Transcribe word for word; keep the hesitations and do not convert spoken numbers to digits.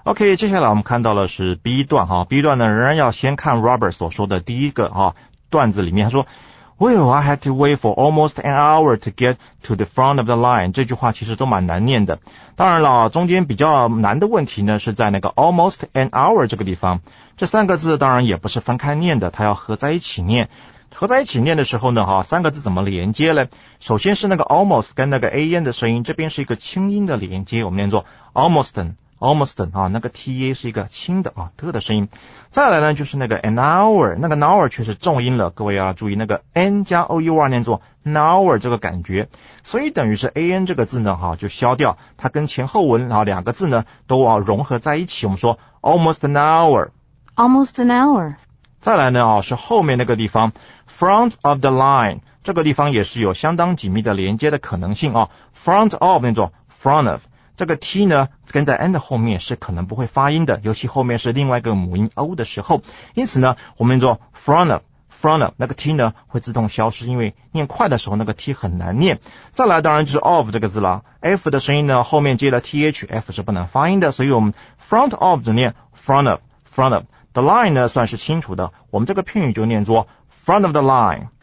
OK， 接下来我们看到的是 B 段哈 ，B 段呢仍然要先看 Robert 所说的第一个哈段子里面，他说 Well, I had to wait for almost an hour to get to the front of the line. 这句话其实都蛮难念的。当然了，中间比较难的问题呢是在那个 almost an hour 这个地方。这三个字当然也不是分开念的，它要合在一起念。合在一起念的时候呢，哈，三个字怎么连接呢？首先是那个 almost 跟那个 an 的声音，这边是一个轻音的连接，我们念作 almost.almost 啊，那个 ta 是一个轻的啊的的声音。再来呢就是那个 an hour， 那个 an hour 却是重音了，各位要注意那个 n 加 our 念作 an hour 这个感觉，所以等于是 an 这个字呢哈就消掉，它跟前后文啊两个字呢都要融合在一起，我们说 almost an hour almost an hour。 再来呢啊是后面那个地方 front of the line， 这个地方也是有相当紧密的连接的可能性啊 front of 那种 front of，这个 t 呢跟在 n 的后面是可能不会发音的，尤其后面是另外一个母音 o 的时候，因此呢我们做 front of front of 那个 t 呢会自动消失，因为念快的时候那个 t 很难念。再来当然就是 of 这个字了， f 的声音呢后面接了 th， f 是不能发音的，所以我们 front of 就念 front of front of。 the line 呢算是清楚的，我们这个片语就念作 front of the line